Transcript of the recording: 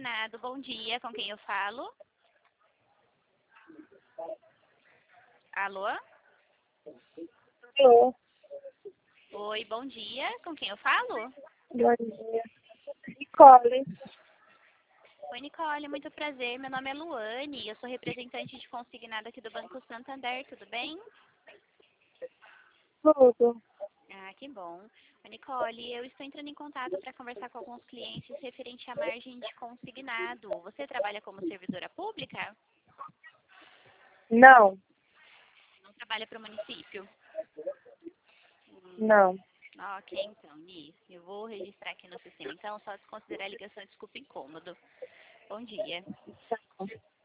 consignado. Bom dia, com quem eu falo? Alô? Alô, Oi, bom dia, com quem eu falo? bom dia. Nicole. Oi, Nicole, muito prazer. Meu nome é Luane, eu sou representante de consignado aqui do Banco Santander, tudo bem? Tudo. Ah, que bom. Ô, Nicole, eu estou entrando em contato para conversar com alguns clientes referente à margem de consignado. Você trabalha como servidora pública? Não, Não trabalha para o município? não. Ok, então, Nis, eu vou registrar aqui no sistema. Então, só desconsiderar a ligação, desculpa, incômodo. Bom dia.